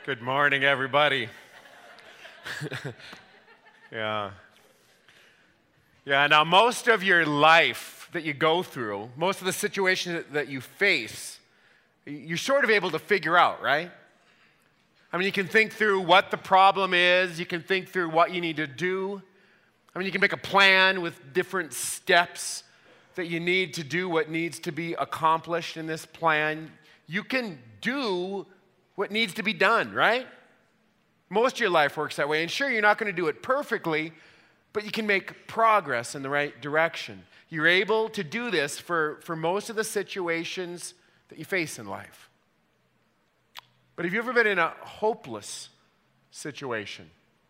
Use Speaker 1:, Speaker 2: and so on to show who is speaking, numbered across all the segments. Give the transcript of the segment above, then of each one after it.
Speaker 1: Good morning, everybody. Yeah. Now most of your life that you go through, most of the situations that you face, you're sort of able to figure out, right? I mean, you can think through what the problem is, you can think through what you need to do. I mean, you can make a plan with different steps that you need to do what needs to be accomplished in this plan. You can do what needs to be done, right? Most of your life works that way. And sure, you're not going to do it perfectly, but you can make progress in the right direction. You're able to do this for most of the situations that you face in life. But have you ever been in a hopeless situation?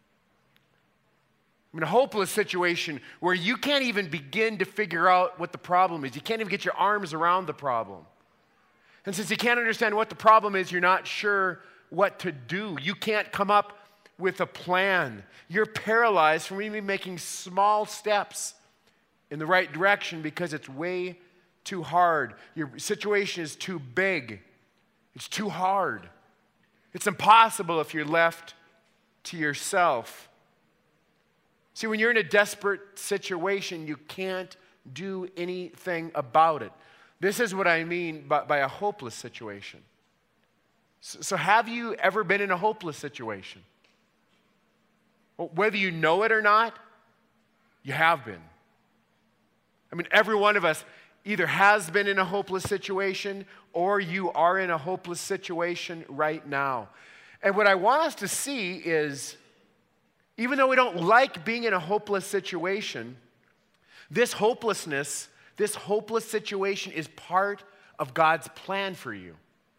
Speaker 1: I mean, a hopeless situation where you can't even begin to figure out what the problem is. You can't even get your arms around the problem. And since you can't understand what the problem is, you're not sure what to do. You can't come up with a plan. You're paralyzed from even making small steps in the right direction because it's way too hard. Your situation is too big. It's too hard. It's impossible if you're left to yourself. See, when you're in a desperate situation, you can't do anything about it. This is what I mean by a hopeless situation. So have you ever been in a hopeless situation? Well, whether you know it or not, you have been. I mean, every one of us either has been in a hopeless situation or you are in a hopeless situation right now. And what I want us to see is, even though we don't like being in a hopeless situation, this hopeless situation is part of God's plan for you.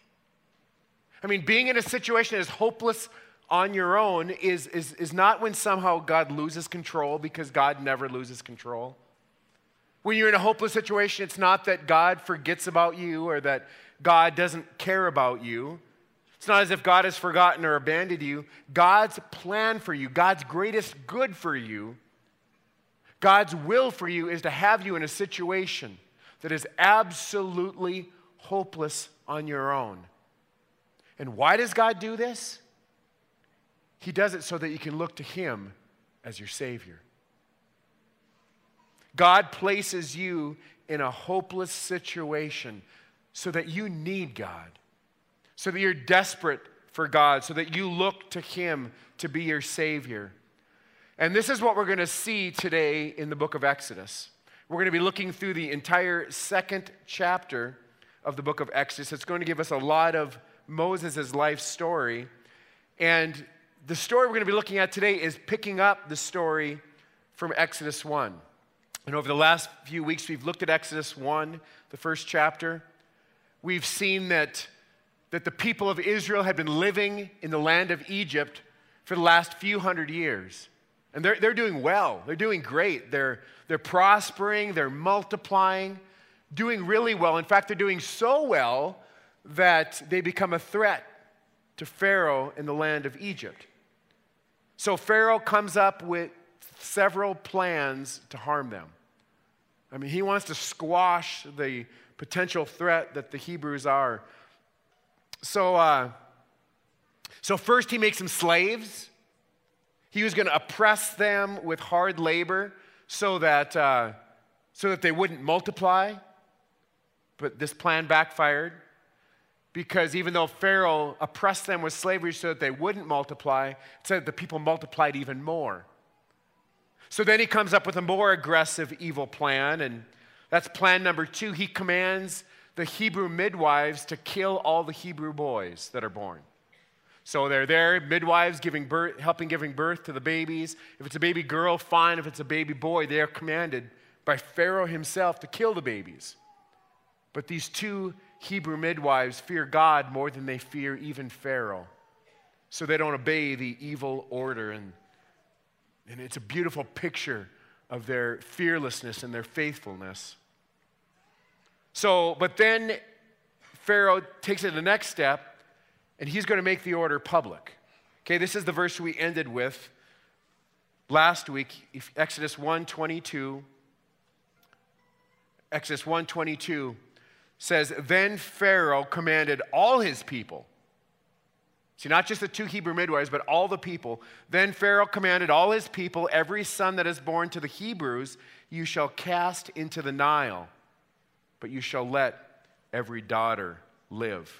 Speaker 1: I mean, being in a situation that is hopeless on your own is not when somehow God loses control, because God never loses control. When you're in a hopeless situation, it's not that God forgets about you or that God doesn't care about you. It's not as if God has forgotten or abandoned you. God's plan for you, God's greatest good for you, God's will for you is to have you in a situation that is absolutely hopeless on your own. And why does God do this? He does it so that you can look to Him as your Savior. God places you in a hopeless situation so that you need God, so that you're desperate for God, so that you look to Him to be your Savior. And this is what we're going to see today in the book of Exodus. We're going to be looking through the entire second chapter of the book of Exodus. It's going to give us a lot of Moses' life story. And the story we're going to be looking at today is picking up the story from Exodus 1. And over the last few weeks, we've looked at Exodus 1, the first chapter. We've seen that the people of Israel had been living in the land of Egypt for the last few hundred years. And they're doing well. They're doing great. They're prospering. They're multiplying, doing really well. In fact, they're doing so well that they become a threat to Pharaoh in the land of Egypt. So Pharaoh comes up with several plans to harm them. I mean, he wants to squash the potential threat that the Hebrews are. So first he makes them slaves. He was going to oppress them with hard labor so that they wouldn't multiply. But this plan backfired, because even though Pharaoh oppressed them with slavery so that they wouldn't multiply, it said the people multiplied even more. So then he comes up with a more aggressive, evil plan, and that's plan number 2. He commands the Hebrew midwives to kill all the Hebrew boys that are born. So they're there, midwives helping giving birth to the babies. If it's a baby girl, fine. If it's a baby boy, they are commanded by Pharaoh himself to kill the babies. But these 2 Hebrew midwives fear God more than they fear even Pharaoh. So they don't obey the evil order. And it's a beautiful picture of their fearlessness and their faithfulness. But then Pharaoh takes it to the next step, and he's going to make the order public. Okay, this is the verse we ended with last week, Exodus 1:22. Exodus 1:22 says, "Then Pharaoh commanded all his people See, not just the 2 Hebrew midwives, but all the people. Then Pharaoh commanded all his people, every son that is born to the Hebrews, you shall cast into the Nile, but you shall let every daughter live.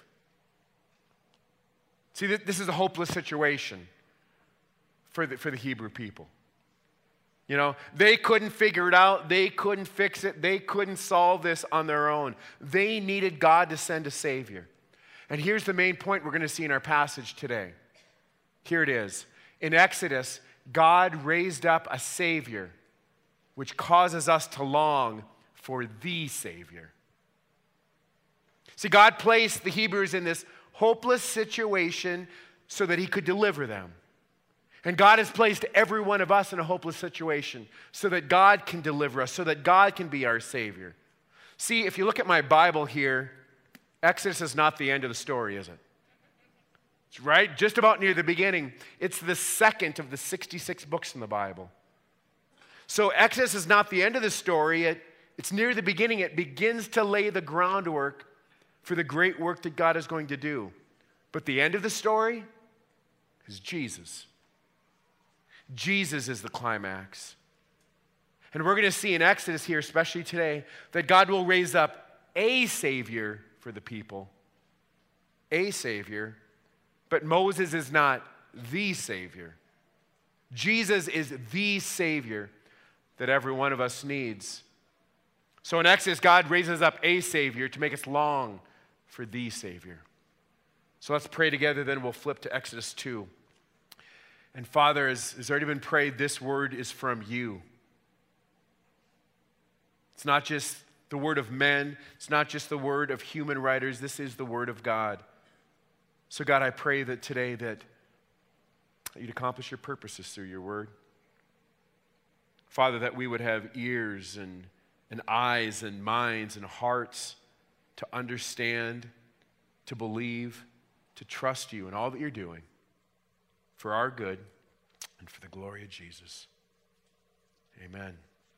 Speaker 1: See, this is a hopeless situation for the Hebrew people. You know, they couldn't figure it out. They couldn't fix it. They couldn't solve this on their own. They needed God to send a Savior. And here's the main point we're going to see in our passage today. Here it is. In Exodus, God raised up a Savior, which causes us to long for the Savior. See, God placed the Hebrews in this hopeless situation so that he could deliver them. And God has placed every one of us in a hopeless situation so that God can deliver us, so that God can be our Savior. See, if you look at my Bible here, Exodus is not the end of the story, is it? It's right just about near the beginning. It's the second of the 66 books in the Bible. So Exodus is not the end of the story. It's near the beginning. It begins to lay the groundwork for the great work that God is going to do. But the end of the story is Jesus. Jesus is the climax. And we're going to see in Exodus here, especially today, that God will raise up a Savior for the people. A Savior. But Moses is not the Savior. Jesus is the Savior that every one of us needs. So in Exodus, God raises up a Savior to make us long for the Savior. So let's pray together, then we'll flip to Exodus 2. And Father, as has already been prayed, this word is from you. It's not just the word of men. It's not just the word of human writers. This is the word of God. So God, I pray that today that you'd accomplish your purposes through your word. Father, that we would have ears and eyes and minds and hearts to understand, to believe, to trust you in all that you're doing for our good and for the glory of Jesus. Amen.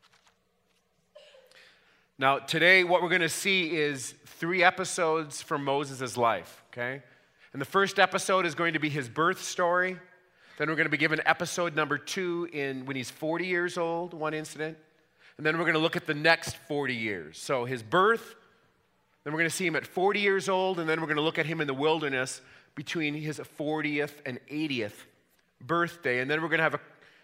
Speaker 1: Now, today, what we're going to see is 3 episodes from Moses' life, okay? And the first episode is going to be his birth story. Then we're going to be given episode number 2 when he's 40 years old, one incident. And then we're going to look at the next 40 years. So his birth, then we're going to see him at 40 years old, and then we're going to look at him in the wilderness between his 40th and 80th birthday. And then we're going to have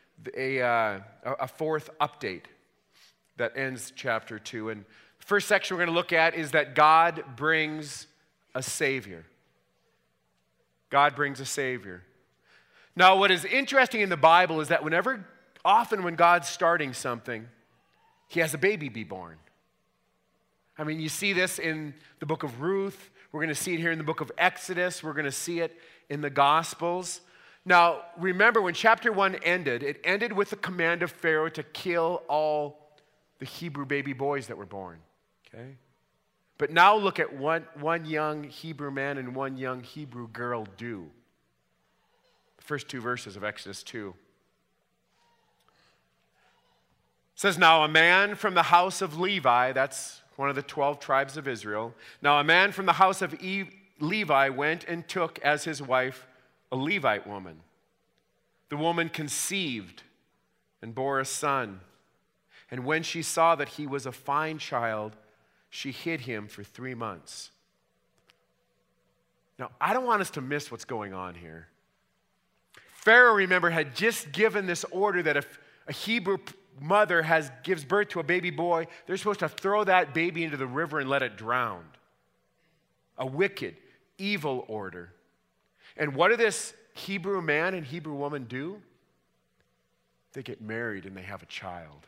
Speaker 1: a 4th update that ends chapter 2. And the first section we're going to look at is that God brings a Savior. God brings a Savior. Now, what is interesting in the Bible is that often when God's starting something, he has a baby be born. I mean, you see this in the book of Ruth. We're going to see it here in the book of Exodus. We're going to see it in the Gospels. Now, remember when chapter 1 ended, it ended with the command of Pharaoh to kill all the Hebrew baby boys that were born, okay? But now look at what one young Hebrew man and one young Hebrew girl do. The first 2 verses of Exodus 2. It says, now a man from the house of Levi, that's one of the 12 tribes of Israel. Now a man from the house of Levi went and took as his wife a Levite woman. The woman conceived and bore a son. And when she saw that he was a fine child, she hid him for 3 months. Now, I don't want us to miss what's going on here. Pharaoh, remember, had just given this order that if a Hebrew mother gives birth to a baby boy, they're supposed to throw that baby into the river and let it drown. A wicked, evil order. And what do this Hebrew man and Hebrew woman do? They get married and they have a child.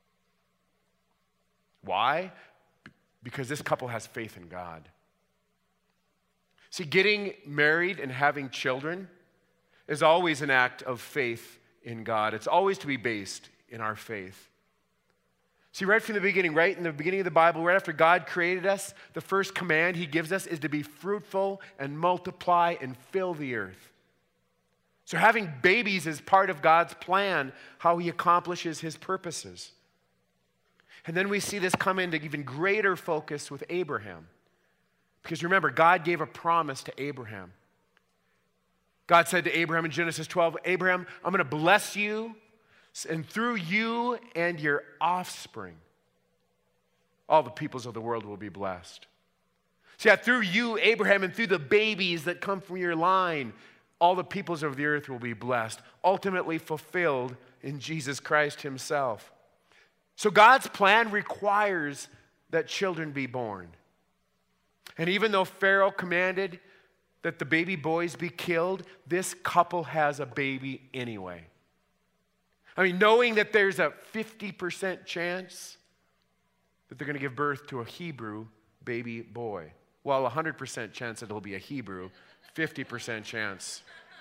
Speaker 1: Why? Because this couple has faith in God. See, getting married and having children is always an act of faith in God. It's always to be based in our faith. See, right from the beginning, right in the beginning of the Bible, right after God created us, the first command he gives us is to be fruitful and multiply and fill the earth. So having babies is part of God's plan, how he accomplishes his purposes. And then we see this come into even greater focus with Abraham. Because remember, God gave a promise to Abraham. God said to Abraham in Genesis 12, Abraham, I'm going to bless you, and through you and your offspring, all the peoples of the world will be blessed. See, through you, Abraham, and through the babies that come from your line, all the peoples of the earth will be blessed, ultimately fulfilled in Jesus Christ himself. So God's plan requires that children be born. And even though Pharaoh commanded that the baby boys be killed, this couple has a baby anyway. I mean, knowing that there's a 50% chance that they're going to give birth to a Hebrew baby boy. Well, 100% chance that it'll be a Hebrew, 50% chance.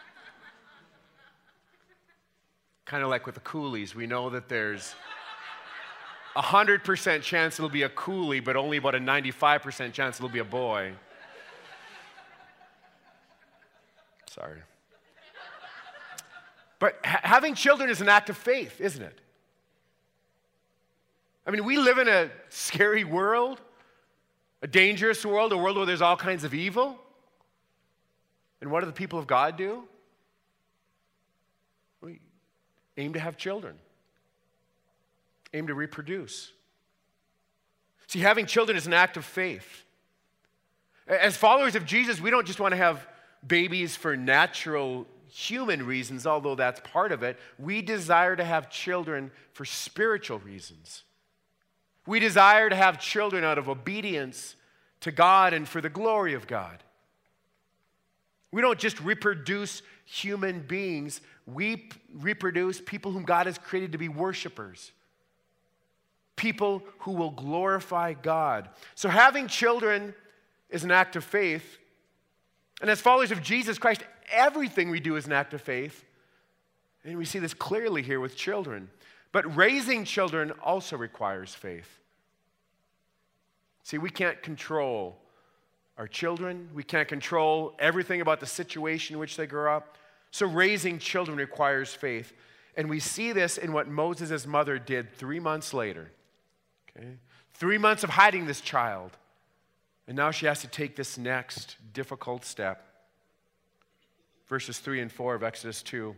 Speaker 1: Kind of like with the coolies, we know that there's 100% chance it'll be a coolie, but only about a 95% chance it'll be a boy. Sorry. But having children is an act of faith, isn't it? I mean, we live in a scary world, a dangerous world, a world where there's all kinds of evil. And what do the people of God do? We aim to have children, aim to reproduce. See, having children is an act of faith. As followers of Jesus, we don't just want to have babies for natural human reasons, although that's part of it. We desire to have children for spiritual reasons. We desire to have children out of obedience to God and for the glory of God. We don't just reproduce human beings, we reproduce people whom God has created to be worshipers. People who will glorify God. So having children is an act of faith. And as followers of Jesus Christ, everything we do is an act of faith. And we see this clearly here with children. But raising children also requires faith. See, we can't control our children. We can't control everything about the situation in which they grow up. So raising children requires faith. And we see this in what Moses' mother did 3 months later. Okay? 3 months of hiding this child. And now she has to take this next difficult step. Verses 3 and 4 of Exodus 2.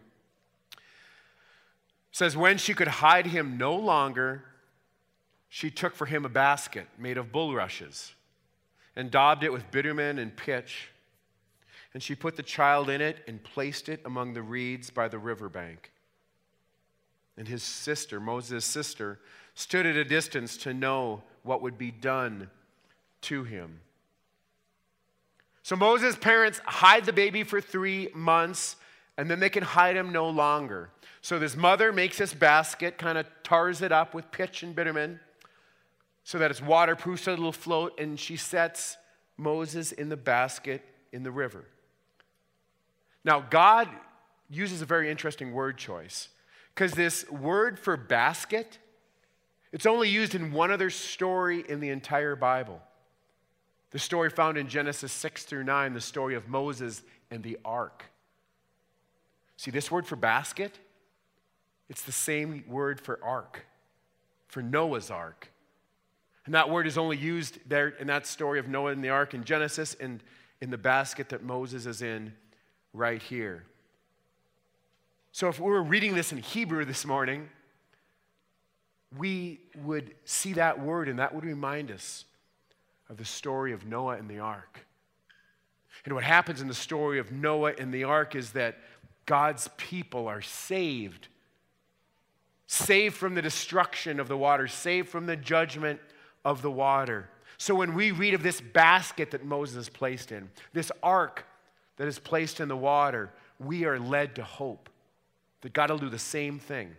Speaker 1: Says, when she could hide him no longer, she took for him a basket made of bulrushes and daubed it with bitumen and pitch. And she put the child in it and placed it among the reeds by the riverbank. And his sister, Moses' sister, stood at a distance to know what would be done to him. So Moses' parents hide the baby for 3 months, and then they can hide him no longer. So this mother makes this basket, kind of tars it up with pitch and bitumen so that it's waterproof so it'll float, and she sets Moses in the basket in the river. Now, God uses a very interesting word choice because this word for basket, it's only used in one other story in the entire Bible. The story found in Genesis 6 through 9, the story of Moses and the ark. See, this word for basket, it's the same word for ark, for Noah's ark. And that word is only used there in that story of Noah and the ark in Genesis and in the basket that Moses is in right here. So if we were reading this in Hebrew this morning, we would see that word and that would remind us of the story of Noah and the ark. And what happens in the story of Noah and the ark is that God's people are saved. Saved from the destruction of the water, saved from the judgment of the water. So when we read of this basket that Moses is placed in, this ark that is placed in the water, we are led to hope that God will do the same thing.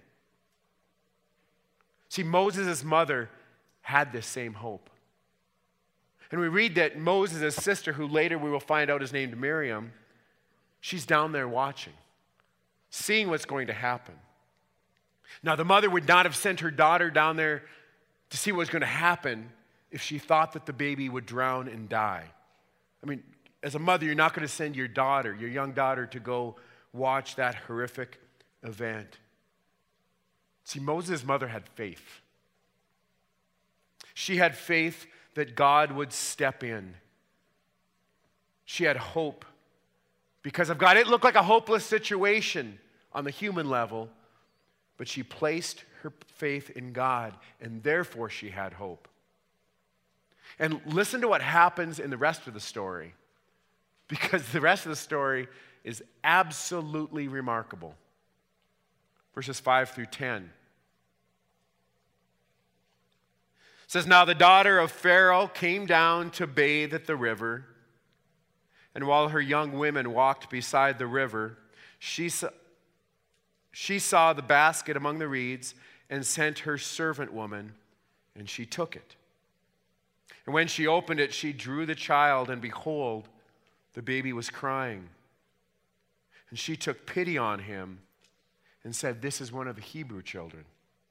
Speaker 1: See, Moses' mother had this same hope. And we read that Moses' sister, who later we will find out is named Miriam, she's down there watching, seeing what's going to happen. Now, the mother would not have sent her daughter down there to see what was going to happen if she thought that the baby would drown and die. I mean, as a mother, you're not going to send your daughter, your young daughter, to go watch that horrific event. See, Moses' mother had faith. She had faith that God would step in. She had hope because of God. It looked like a hopeless situation on the human level, but she placed her faith in God, and therefore she had hope. And listen to what happens in the rest of the story, because the rest of the story is absolutely remarkable. Verses 5 through 10. It says, "Now the daughter of Pharaoh came down to bathe at the river, and while her young women walked beside the river, she saw the basket among the reeds and sent her servant woman, and she took it. And when she opened it, she drew the child, and behold, the baby was crying. And she took pity on him and said, 'This is one of the Hebrew children.'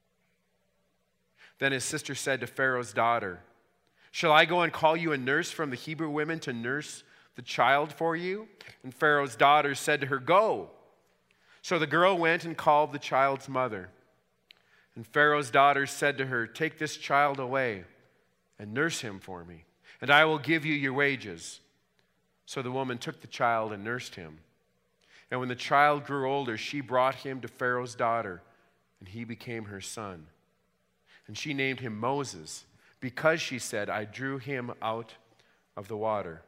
Speaker 1: Then his sister said to Pharaoh's daughter, 'Shall I go and call you a nurse from the Hebrew women to nurse the child for you?' And Pharaoh's daughter said to her, 'Go.' So the girl went and called the child's mother. And Pharaoh's daughter said to her, 'Take this child away and nurse him for me, and I will give you your wages.' So the woman took the child and nursed him. And when the child grew older, she brought him to Pharaoh's daughter, and he became her son. And she named him Moses, because she said, 'I drew him out of the water.'"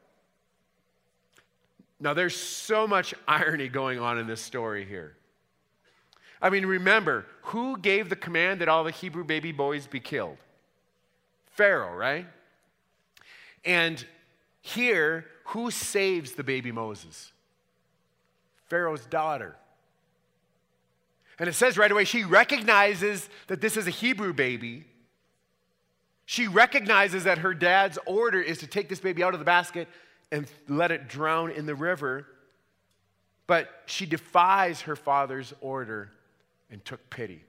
Speaker 1: Now there's so much irony going on in this story here. I mean, remember, who gave the command that all the Hebrew baby boys be killed? Pharaoh, right? And here, who saves the baby Moses? Pharaoh's daughter. And it says right away, she recognizes that this is a Hebrew baby. She recognizes that her dad's order is to take this baby out of the basket and let it drown in the river. But she defies her father's order and took pity.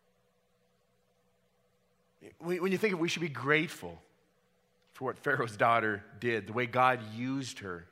Speaker 1: When you think of it, we should be grateful for what Pharaoh's daughter did, the way God used her.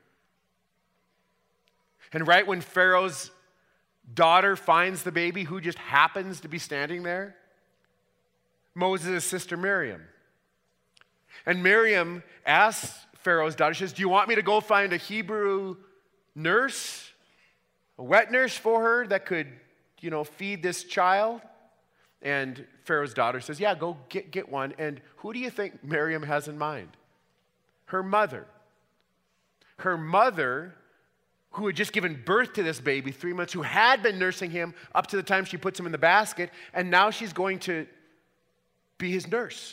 Speaker 1: And right when Pharaoh's daughter finds the baby, who just happens to be standing there? Moses' sister Miriam. And Miriam asks Pharaoh's daughter, she says, "Do you want me to go find a Hebrew nurse, a wet nurse for her that could, feed this child?" And Pharaoh's daughter says, "Yeah, go get one." And who do you think Miriam has in mind? Her mother. Her mother, who had just given birth to this baby 3 months, who had been nursing him up to the time she puts him in the basket, and now she's going to be his nurse.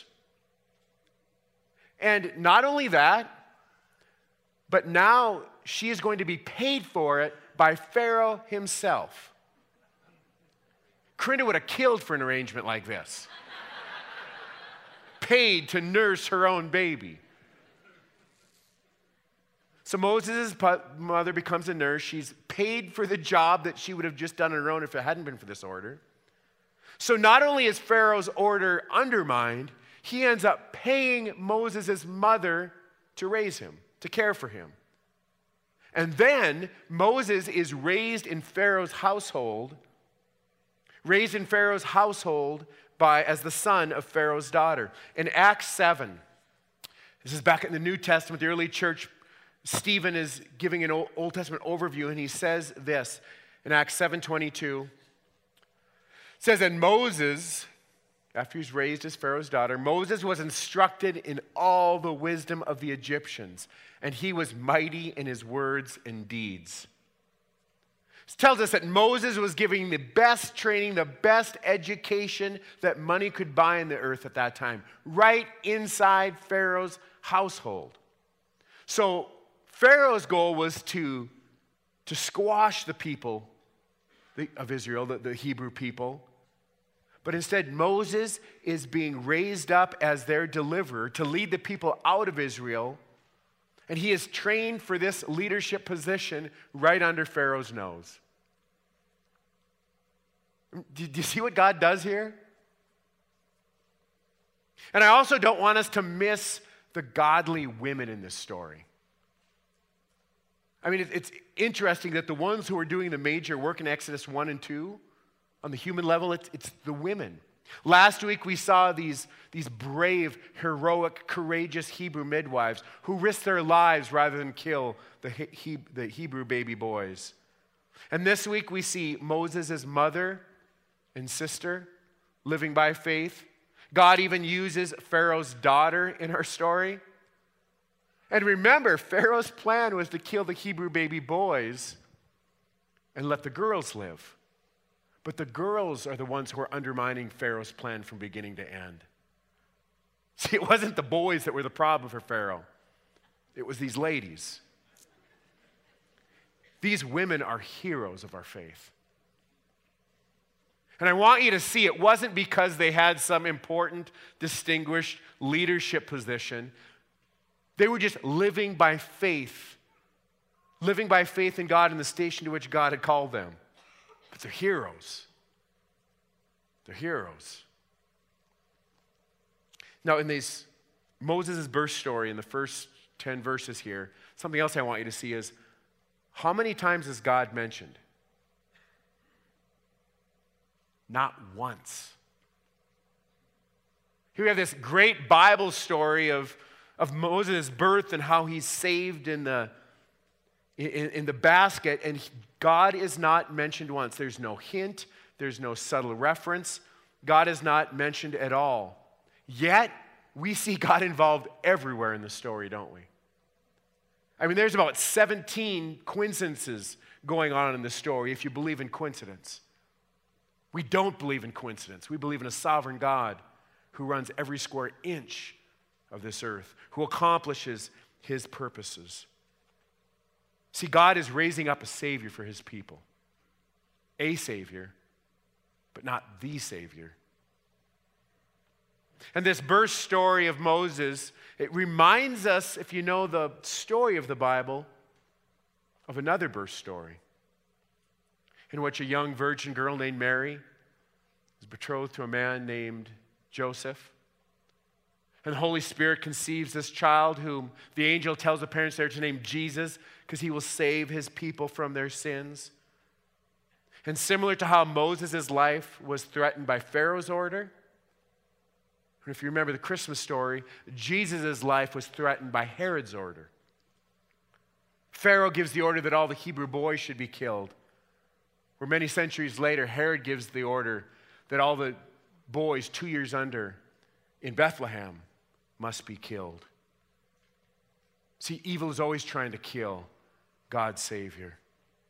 Speaker 1: And not only that, but now she is going to be paid for it by Pharaoh himself. Corinda would have killed for an arrangement like this. Paid to nurse her own baby. So Moses' mother becomes a nurse. She's paid for the job that she would have just done on her own if it hadn't been for this order. So not only is Pharaoh's order undermined, he ends up paying Moses' mother to raise him, to care for him. And then Moses is raised in Pharaoh's household as the son of Pharaoh's daughter. In Acts 7, this is back in the New Testament, the early church, Stephen is giving an Old Testament overview, and he says this in Acts 7:22. It says, "And Moses, after he's raised as Pharaoh's daughter, Moses was instructed in all the wisdom of the Egyptians, and he was mighty in his words and deeds." This tells us that Moses was giving the best training, the best education that money could buy on the earth at that time, right inside Pharaoh's household. So Pharaoh's goal was to squash the people of Israel, the Hebrew people. But instead, Moses is being raised up as their deliverer to lead the people out of Israel. And he is trained for this leadership position right under Pharaoh's nose. Do you see what God does here? And I also don't want us to miss the godly women in this story. I mean, it's interesting that the ones who are doing the major work in Exodus 1 and 2, on the human level, it's the women. Last week we saw these brave, heroic, courageous Hebrew midwives who risked their lives rather than kill the Hebrew baby boys. And this week we see Moses' mother and sister living by faith. God even uses Pharaoh's daughter in our story. And remember, Pharaoh's plan was to kill the Hebrew baby boys and let the girls live. But the girls are the ones who are undermining Pharaoh's plan from beginning to end. See, it wasn't the boys that were the problem for Pharaoh. It was these ladies. These women are heroes of our faith. And I want you to see it wasn't because they had some important, distinguished leadership position. They were just living by faith in God and the station to which God had called them. But they're heroes. They're heroes. Now, in Moses' birth story, in the first 10 verses here, something else I want you to see is, how many times is God mentioned? Not once. Here we have this great Bible story of Moses' birth and how he's saved in the basket, and God is not mentioned once. There's no hint. There's no subtle reference. God is not mentioned at all. Yet, we see God involved everywhere in the story, don't we? I mean, there's about 17 coincidences going on in the story if you believe in coincidence. We don't believe in coincidence. We believe in a sovereign God who runs every square inch of this earth, who accomplishes his purposes. See, God is raising up a Savior for his people. A Savior, but not the Savior. And this birth story of Moses, it reminds us, if you know the story of the Bible, of another birth story in which a young virgin girl named Mary is betrothed to a man named Joseph. And the Holy Spirit conceives this child whom the angel tells the parents they're to name Jesus because he will save his people from their sins. And similar to how Moses' life was threatened by Pharaoh's order, and if you remember the Christmas story, Jesus' life was threatened by Herod's order. Pharaoh gives the order that all the Hebrew boys should be killed. Where many centuries later, Herod gives the order that all the boys 2 years under in Bethlehem must be killed. See, evil is always trying to kill God's Savior.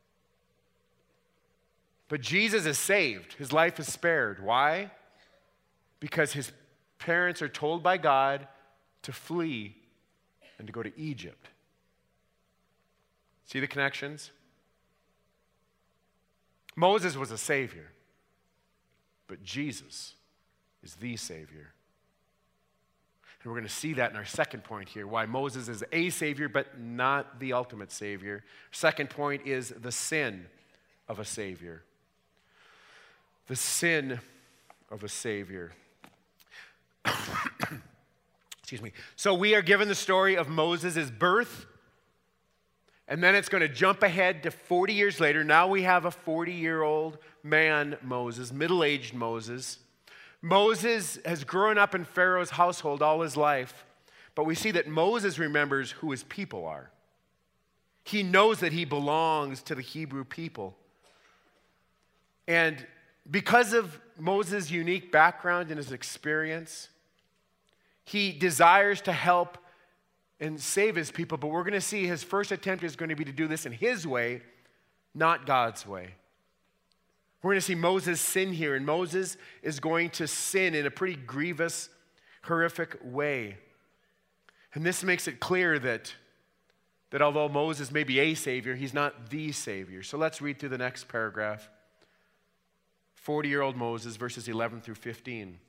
Speaker 1: But Jesus is saved. His life is spared. Why? Because his parents are told by God to flee and to go to Egypt. See the connections? Moses was a Savior, but Jesus is the Savior. And we're going to see that in our second point here, why Moses is a Savior, but not the ultimate Savior. Second point is the sin of a Savior. The sin of a Savior. Excuse me. So we are given the story of Moses' birth, and then it's going to jump ahead to 40 years later. Now we have a 40-year-old man, Moses, middle-aged Moses. Moses has grown up in Pharaoh's household all his life, but we see that Moses remembers who his people are. He knows that he belongs to the Hebrew people. And because of Moses' unique background and his experience, he desires to help and save his people, but we're going to see his first attempt is going to be to do this in his way, not God's way. We're going to see Moses sin here, and Moses is going to sin in a pretty grievous, horrific way. And this makes it clear that although Moses may be a Savior, he's not the Savior. So let's read through the next paragraph. 40-year-old Moses, verses 11 through 15.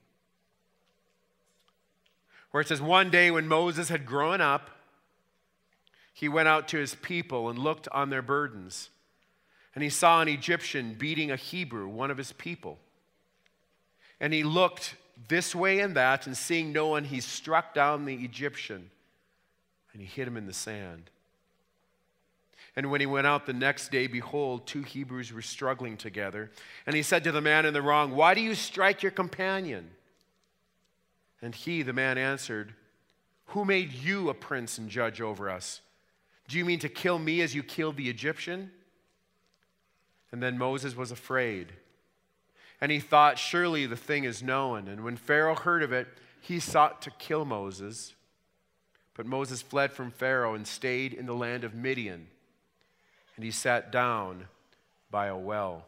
Speaker 1: Where it says, one day when Moses had grown up, he went out to his people and looked on their burdens. And he saw an Egyptian beating a Hebrew, one of his people. And he looked this way and that, and seeing no one, he struck down the Egyptian, and he hid him in the sand. And when he went out the next day, behold, two Hebrews were struggling together. And he said to the man in the wrong, why do you strike your companion? And he, the man, answered, who made you a prince and judge over us? Do you mean to kill me as you killed the Egyptian? And then Moses was afraid. And he thought, surely the thing is known. And when Pharaoh heard of it, he sought to kill Moses. But Moses fled from Pharaoh and stayed in the land of Midian. And he sat down by a well.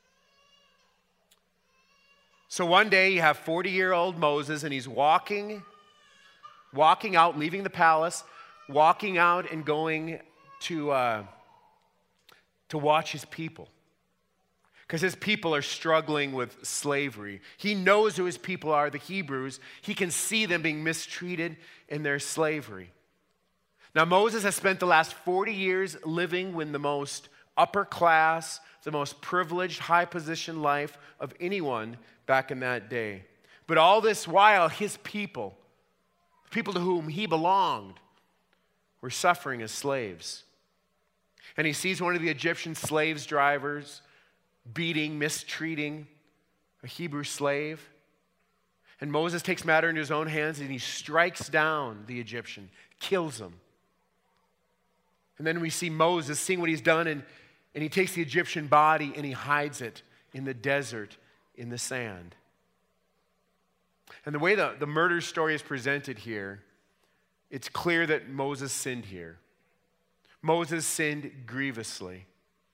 Speaker 1: So one day you have 40-year-old Moses, and he's walking out, leaving the palace, walking out and going to watch his people. Because his people are struggling with slavery. He knows who his people are, the Hebrews. He can see them being mistreated in their slavery. Now, Moses has spent the last 40 years living in the most upper class, the most privileged, high-position life of anyone back in that day. But all this while, his people, the people to whom he belonged, were suffering as slaves. And he sees one of the Egyptian slave drivers beating, mistreating a Hebrew slave. And Moses takes matter into his own hands and he strikes down the Egyptian, kills him. And then we see Moses seeing what he's done, and he takes the Egyptian body and he hides it in the desert in the sand. And the way the murder story is presented here, it's clear that Moses sinned here. Moses sinned grievously.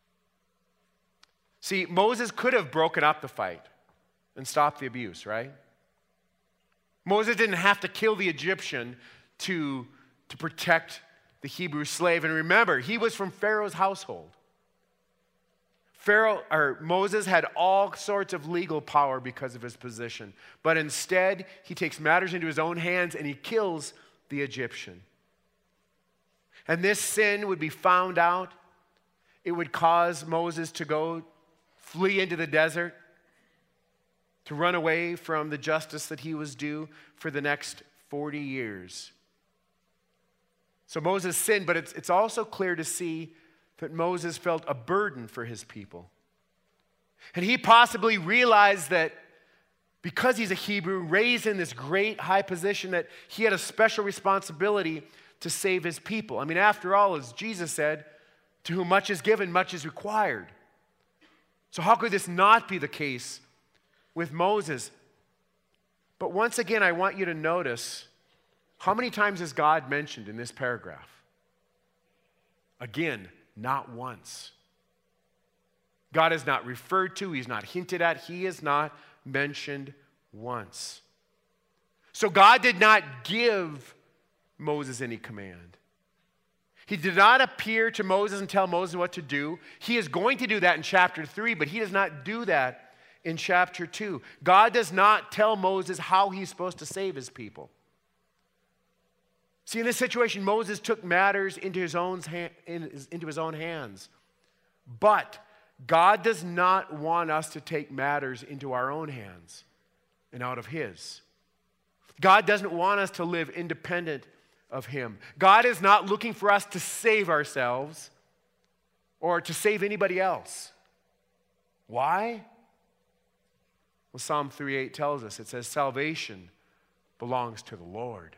Speaker 1: See, Moses could have broken up the fight and stopped the abuse, right? Moses didn't have to kill the Egyptian to protect the Hebrew slave. And remember, he was from Pharaoh's household. Moses had all sorts of legal power because of his position. But instead, he takes matters into his own hands and he kills the Egyptian. And this sin would be found out. It would cause Moses to flee into the desert, to run away from the justice that he was due for the next 40 years. So Moses sinned, but it's also clear to see that Moses felt a burden for his people. And he possibly realized that because he's a Hebrew, raised in this great high position, that he had a special responsibility to save his people. I mean, after all, as Jesus said, to whom much is given, much is required. So how could this not be the case with Moses? But once again, I want you to notice, how many times is God mentioned in this paragraph? Again, not once. God is not referred to, he's not hinted at, he is not mentioned once. So God did not give Moses any command. He did not appear to Moses and tell Moses what to do. He is going to do that in chapter 3, but he does not do that in chapter 2. God does not tell Moses how he's supposed to save his people. See, in this situation, Moses took matters into his own hands. But God does not want us to take matters into our own hands and out of his. God doesn't want us to live independent of him. God is not looking for us to save ourselves or to save anybody else. Why? Well, Psalm 3:8 tells us, it says, salvation belongs to the Lord.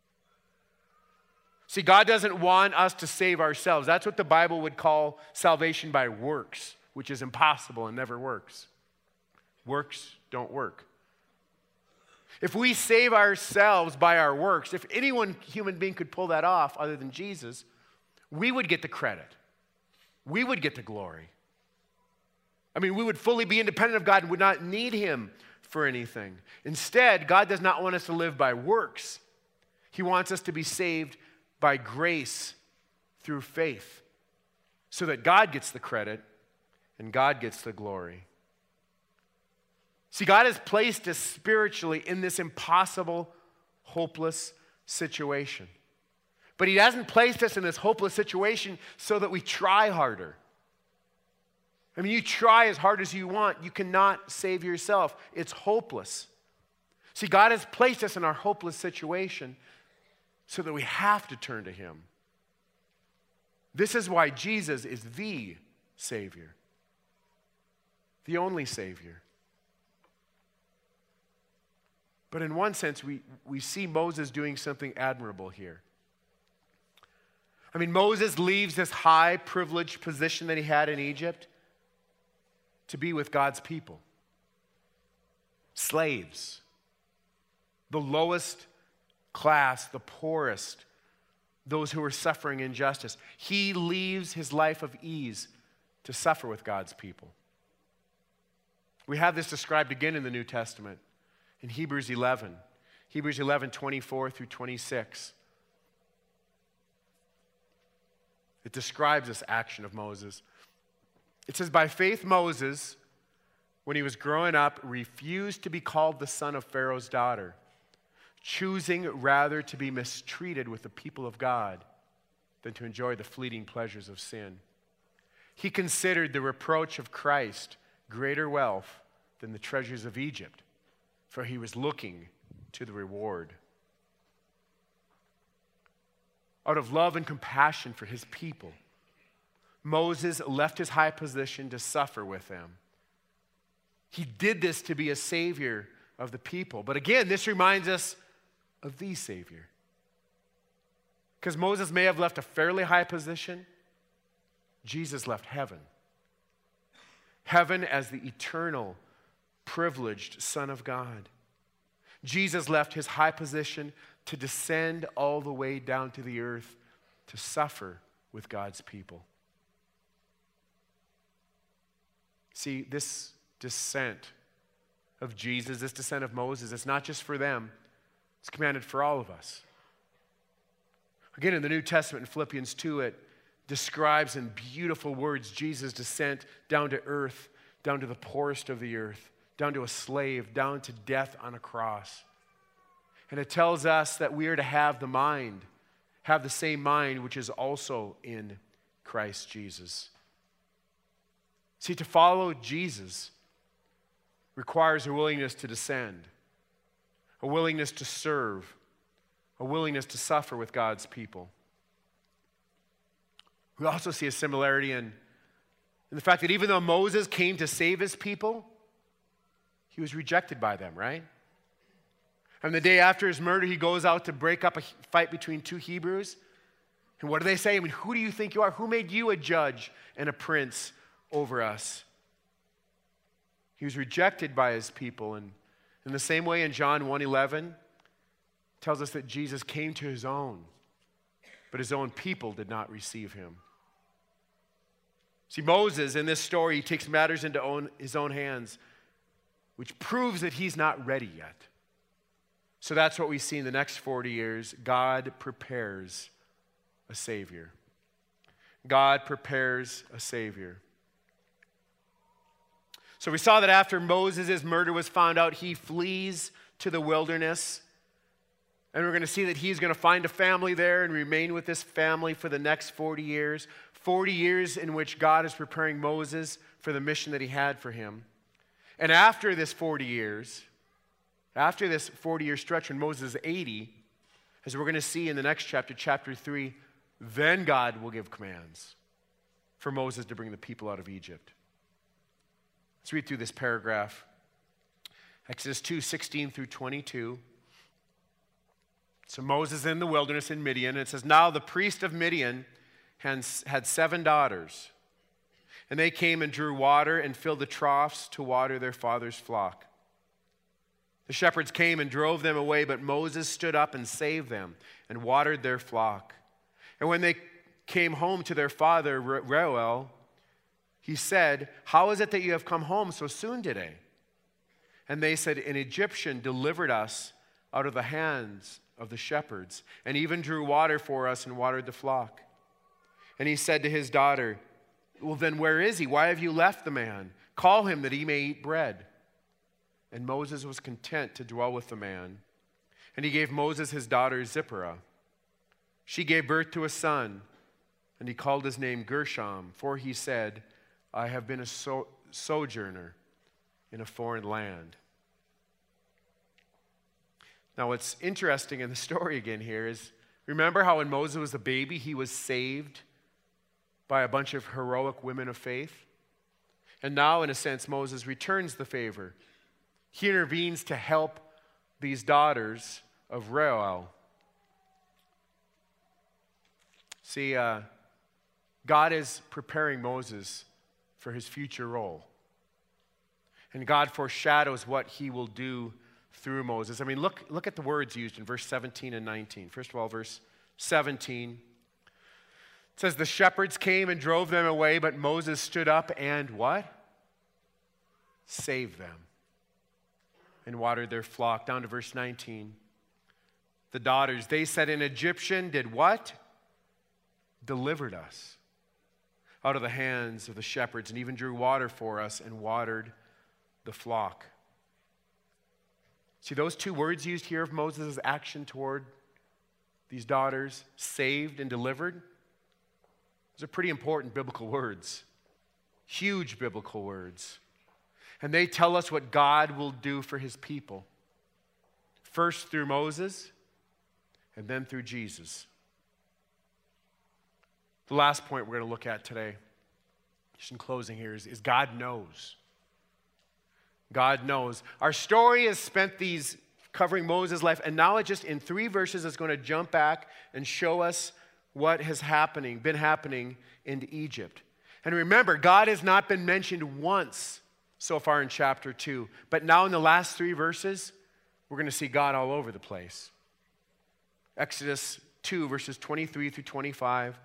Speaker 1: See, God doesn't want us to save ourselves. That's what the Bible would call salvation by works, which is impossible and never works. Works don't work. If we save ourselves by our works, if any one human being could pull that off other than Jesus, we would get the credit. We would get the glory. I mean, we would fully be independent of God and would not need him for anything. Instead, God does not want us to live by works. He wants us to be saved by grace through faith so that God gets the credit and God gets the glory. See, God has placed us spiritually in this impossible, hopeless situation. But he hasn't placed us in this hopeless situation so that we try harder. I mean, you try as hard as you want. You cannot save yourself. It's hopeless. See, God has placed us in our hopeless situation so that we have to turn to him. This is why Jesus is the Savior, the only Savior. But in one sense, we see Moses doing something admirable here. I mean, Moses leaves this high privileged position that he had in Egypt to be with God's people. Slaves, the lowest class, the poorest, those who were suffering injustice. He leaves his life of ease to suffer with God's people. We have this described again in the New Testament in Hebrews 11. Hebrews 11, 24 through 26. It describes this action of Moses. It says, by faith Moses, when he was growing up, refused to be called the son of Pharaoh's daughter, choosing rather to be mistreated with the people of God than to enjoy the fleeting pleasures of sin. He considered the reproach of Christ greater wealth than the treasures of Egypt, for he was looking to the reward. Out of love and compassion for his people, Moses left his high position to suffer with them. He did this to be a savior of the people. But again, this reminds us of the Savior. Because Moses may have left a fairly high position, Jesus left heaven. Heaven as the eternal, privileged Son of God. Jesus left his high position to descend all the way down to the earth to suffer with God's people. See, this descent of Jesus, this descent of Moses, it's not just for them, it's commanded for all of us. Again, in the New Testament, in Philippians 2, it describes in beautiful words Jesus' descent down to earth, down to the poorest of the earth, down to a slave, down to death on a cross. And it tells us that we are to have the same mind which is also in Christ Jesus. See, to follow Jesus requires a willingness to descend, a willingness to serve, a willingness to suffer with God's people. We also see a similarity in the fact that even though Moses came to save his people, he was rejected by them, right? And the day after his murder, he goes out to break up a fight between two Hebrews. And what do they say? I mean, who do you think you are? Who made you a judge and a prince over us? He was rejected by his people. And in the same way, in John 1:11, tells us that Jesus came to his own, but his own people did not receive him. See, Moses, in this story, he takes matters into his own hands, which proves that he's not ready yet. So that's what we see in the next 40 years. God prepares a Savior. God prepares a Savior. So we saw that after Moses' murder was found out, he flees to the wilderness. And we're going to see that he's going to find a family there and remain with this family for the next 40 years. 40 years in which God is preparing Moses for the mission that he had for him. And after this 40 years, after this 40-year stretch when Moses is 80, as we're going to see in the next chapter, chapter 3, then God will give commands for Moses to bring the people out of Egypt. Let's read through this paragraph. Exodus 2:16 through 22. So Moses in the wilderness in Midian, and it says, now the priest of Midian had 7 daughters, and they came and drew water and filled the troughs to water their father's flock. The shepherds came and drove them away, but Moses stood up and saved them and watered their flock. And when they came home to their father, Reuel, he said, how is it that you have come home so soon today? And they said, an Egyptian delivered us out of the hands of the shepherds, and even drew water for us and watered the flock. And he said to his daughter, well, then where is he? Why have you left the man? Call him that he may eat bread. And Moses was content to dwell with the man. And he gave Moses his daughter Zipporah. She gave birth to a son, and he called his name Gershom, for he said, I have been a sojourner in a foreign land. Now, what's interesting in the story again here is, remember how when Moses was a baby, he was saved by a bunch of heroic women of faith. And now, in a sense, Moses returns the favor. He intervenes to help these daughters of Reuel. See, God is preparing Moses for his future role. And God foreshadows what he will do through Moses. I mean, look at the words used in verse 17 and 19. First of all, verse 17. It says, the shepherds came and drove them away, but Moses stood up and what? Saved them and watered their flock. Down to verse 19. The daughters, they said, an Egyptian did what? Delivered us out of the hands of the shepherds and even drew water for us and watered the flock. See, those two words used here of Moses' action toward these daughters, saved and delivered, those are pretty important biblical words, huge biblical words. And they tell us what God will do for his people, first through Moses and then through Jesus. The last point we're going to look at today, just in closing here, is God knows. God knows. Our story has spent these covering Moses' life, and now it just in 3 verses is going to jump back and show us what has been happening in Egypt. And remember, God has not been mentioned once so far in chapter 2, but now in the last 3 verses, we're going to see God all over the place. Exodus 2, verses 23 through 25.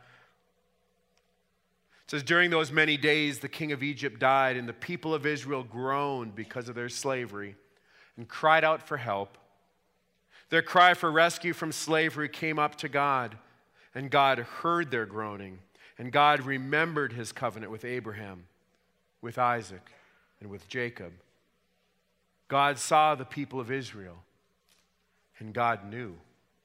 Speaker 1: It says, during those many days, the king of Egypt died, and the people of Israel groaned because of their slavery and cried out for help. Their cry for rescue from slavery came up to God, and God heard their groaning, and God remembered his covenant with Abraham, with Isaac, and with Jacob. God saw the people of Israel, and God knew.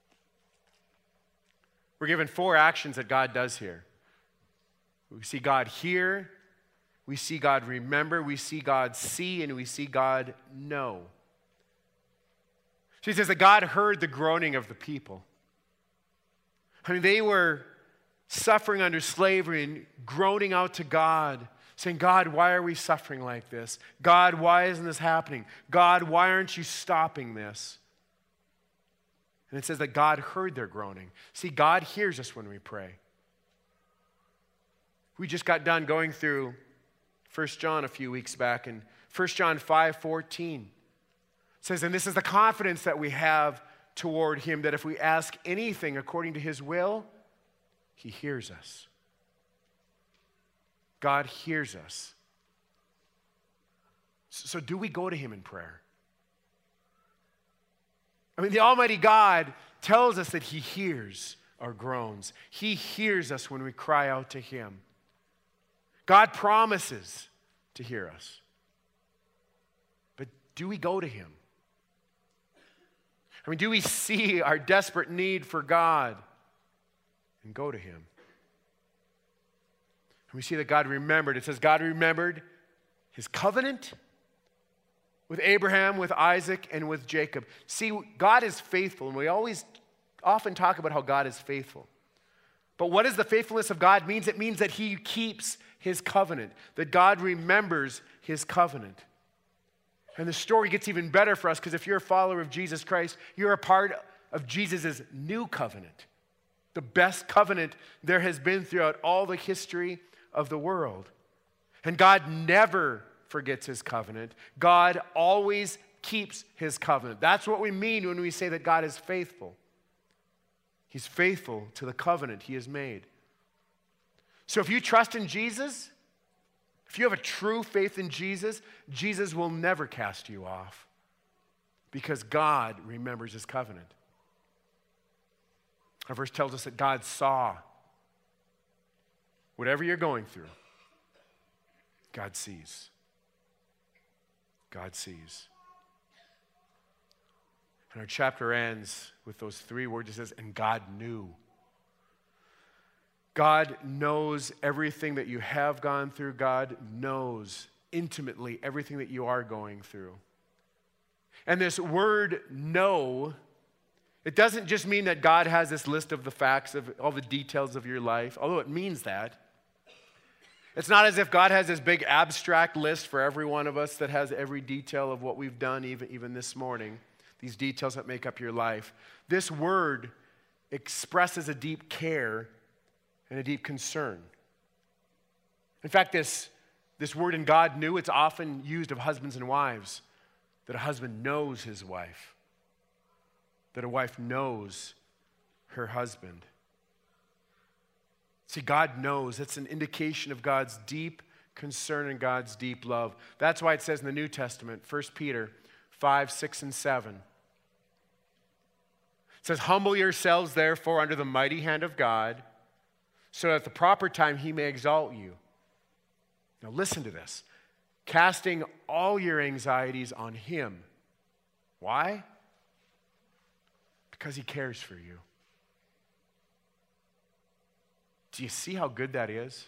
Speaker 1: We're given 4 actions that God does here. We see God hear, we see God remember, we see God see, and we see God know. She says that God heard the groaning of the people. I mean, they were suffering under slavery and groaning out to God, saying, God, why are we suffering like this? God, why isn't this happening? God, why aren't you stopping this? And it says that God heard their groaning. See, God hears us when we pray. We just got done going through 1 John a few weeks back, and 1 John 5:14 says, and this is the confidence that we have toward him, that if we ask anything according to his will, he hears us. God hears us. So do we go to him in prayer? I mean, the Almighty God tells us that he hears our groans. He hears us when we cry out to him. God promises to hear us. But do we go to him? I mean, do we see our desperate need for God and go to him? And we see that God remembered. It says God remembered his covenant with Abraham, with Isaac, and with Jacob. See, God is faithful, and we often talk about how God is faithful. But what does the faithfulness of God mean? It means that he keeps his covenant, that God remembers his covenant. And the story gets even better for us because if you're a follower of Jesus Christ, you're a part of Jesus' new covenant, the best covenant there has been throughout all the history of the world. And God never forgets his covenant. God always keeps his covenant. That's what we mean when we say that God is faithful. He's faithful to the covenant he has made. So if you trust in Jesus, if you have a true faith in Jesus, Jesus will never cast you off because God remembers his covenant. Our verse tells us that God saw whatever you're going through. God sees. God sees. And our chapter ends with those 3 words. It says, and God knew. God knows everything that you have gone through. God knows intimately everything that you are going through. And this word know, it doesn't just mean that God has this list of the facts of all the details of your life, although it means that. It's not as if God has this big abstract list for every one of us that has every detail of what we've done, even this morning, these details that make up your life. This word expresses a deep care and a deep concern. In fact, this word in God knew, it's often used of husbands and wives, that a husband knows his wife, that a wife knows her husband. See, God knows. It's an indication of God's deep concern and God's deep love. That's why it says in the New Testament, 1 Peter 5, 6, and 7. It says, humble yourselves, therefore, under the mighty hand of God, so that at the proper time he may exalt you. Now listen to this. Casting all your anxieties on him. Why? Because he cares for you. Do you see how good that is?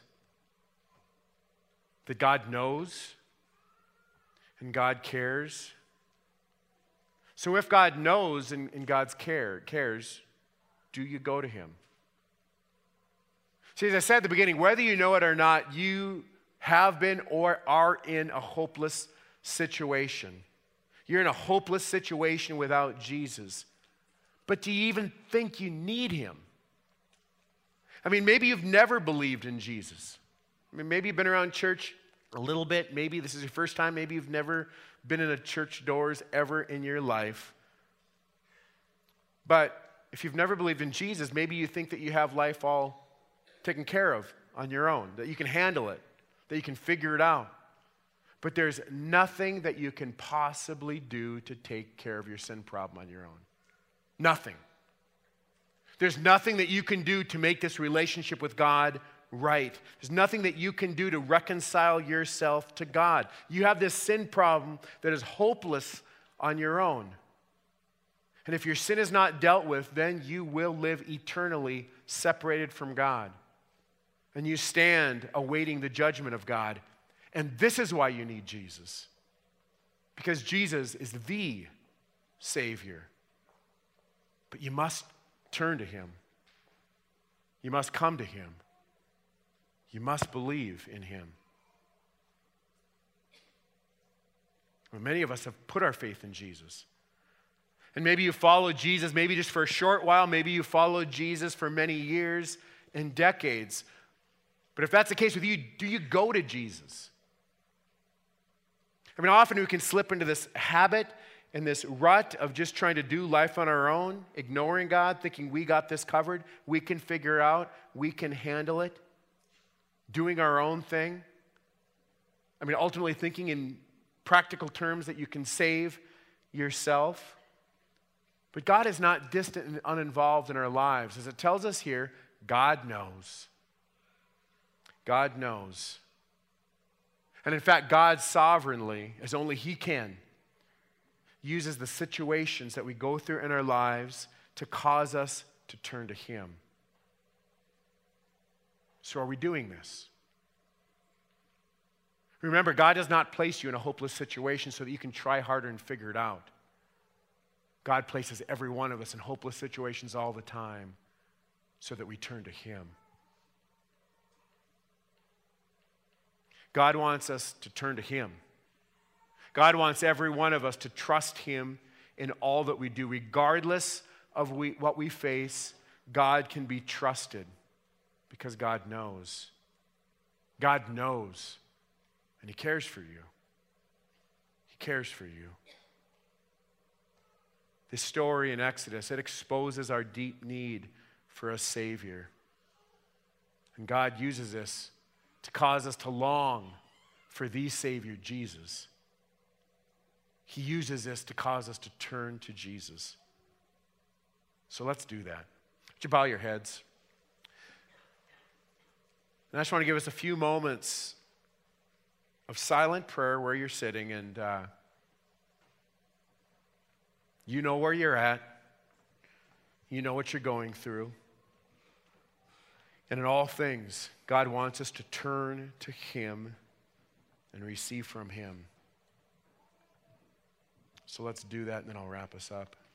Speaker 1: That God knows and God cares. So if God knows and God's cares, do you go to him? See, as I said at the beginning, whether you know it or not, you have been or are in a hopeless situation. You're in a hopeless situation without Jesus. But do you even think you need him? I mean, maybe you've never believed in Jesus. I mean, maybe you've been around church a little bit. Maybe this is your first time. Maybe you've never been in a church doors ever in your life. But if you've never believed in Jesus, maybe you think that you have life all taken care of on your own, that you can handle it, that you can figure it out. But there's nothing that you can possibly do to take care of your sin problem on your own. Nothing. There's nothing that you can do to make this relationship with God right. There's nothing that you can do to reconcile yourself to God. You have this sin problem that is hopeless on your own. And if your sin is not dealt with, then you will live eternally separated from God. And you stand awaiting the judgment of God. And this is why you need Jesus. Because Jesus is the Savior. But you must turn to him. You must come to him. You must believe in him. Well, many of us have put our faith in Jesus. And maybe you followed Jesus, maybe just for a short while, maybe you followed Jesus for many years and decades. But if that's the case with you, do you go to Jesus? I mean, often we can slip into this habit and this rut of just trying to do life on our own, ignoring God, thinking we got this covered, we can figure it out, we can handle it, doing our own thing. I mean, ultimately thinking in practical terms that you can save yourself. But God is not distant and uninvolved in our lives. As it tells us here, God knows. God knows. And in fact, God sovereignly, as only he can, uses the situations that we go through in our lives to cause us to turn to him. So are we doing this? Remember, God does not place you in a hopeless situation so that you can try harder and figure it out. God places every one of us in hopeless situations all the time so that we turn to him. God wants us to turn to him. God wants every one of us to trust him in all that we do. Regardless of what we face, God can be trusted because God knows. God knows, and he cares for you. He cares for you. This story in Exodus, it exposes our deep need for a Savior. And God uses this to cause us to long for the Savior, Jesus. He uses this to cause us to turn to Jesus. So let's do that. Would you bow your heads? And I just want to give us a few moments of silent prayer where you're sitting, and you know where you're at. You know what you're going through. And in all things, God wants us to turn to him and receive from him. So let's do that, and then I'll wrap us up.